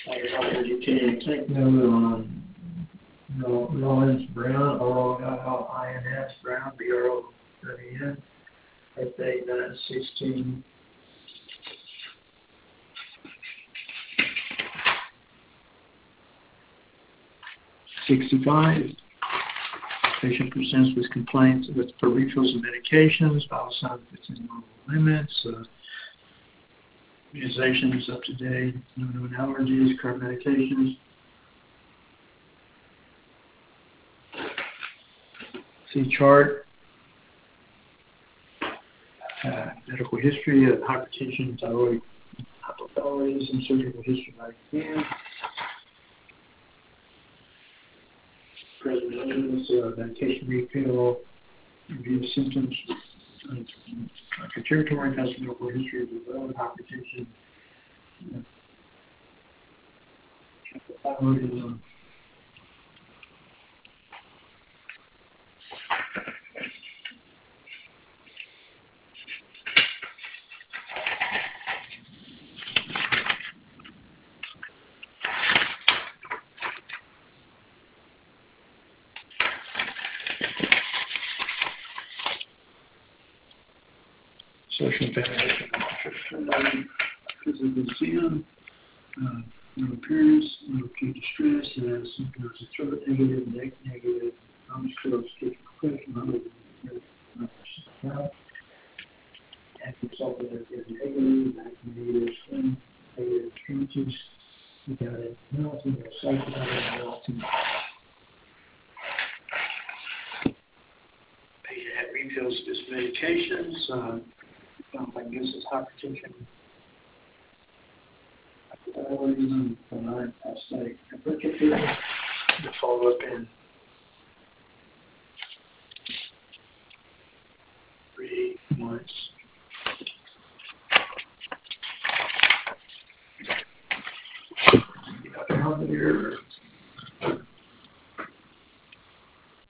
You can take note on Lawrence Brown, Lins Brown, Brown, birthday 9/16. Patient presents with complaints for refills of medications, vital signs within normal limits, immunization is up to date, no known allergies, current medications. See chart, medical history of hypertension, thyroid hypothyroidism, surgical history by exam. Present illness, medication refill, review symptoms, like a territory has medical history of developed hypertension, hypothyroidism. Social benefits of physical sin, no appearance, no acute distress, symptoms of throat negative, neck negative, non-musculoskeletal compression, active supplement negative, negative skin, negative extremities, without it melting or cycling melting. Patient had refills of his medications. I guess it's hypertension, hypothyroidism, benign prostatic hypertrophy. To follow up in 3 months. Here.